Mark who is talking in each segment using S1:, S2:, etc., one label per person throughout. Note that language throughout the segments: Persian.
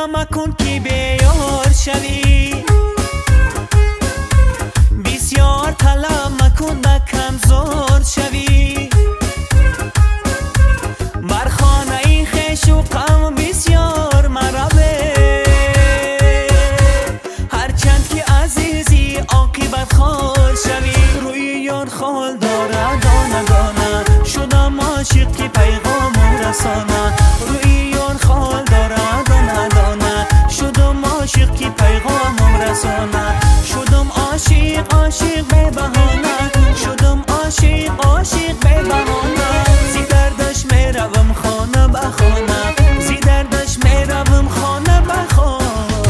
S1: طلب مکن که بیار شوی، بسیار طلب مکن نه کمزور شوی. بر خانه خویش و قوم بسیار مربه، هرچند که عزیزی عاقبت خال شوی. روی یار خال داره دانه دانه، شدم عاشق که پیغام رسانه. روی یار خال داره دانه دانه، شدم عاشق که پیغام رسانه. شدم عاشق عاشق به بهانه، شدم عاشق عاشق به بهانه. زی دردش میروم خانه به خانه، زی دردش میروم خانه به خانه.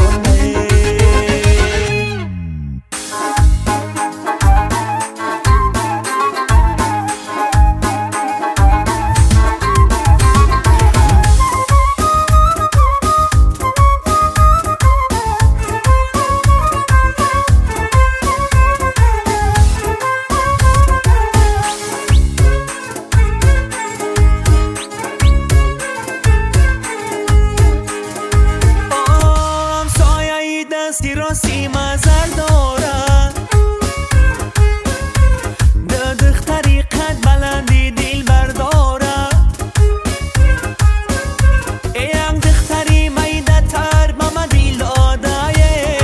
S1: دستی راستی مزر دارد، ددخ طریقت بلندی دل بردارد. ایام دختری میده تر ماما دل آدایه،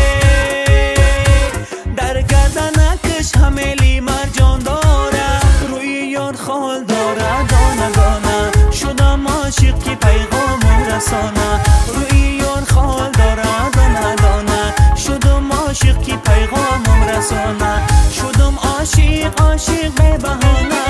S1: در گردنکش همیلی مرجان دارد. روی یار خال دارد دانه دانه، شدم عاشق که پیغام رسانه. روی یار خال دارد دانه دانه، شدم عاشق که پیغامم رسانه. شدم عاشق عاشق به بهانه.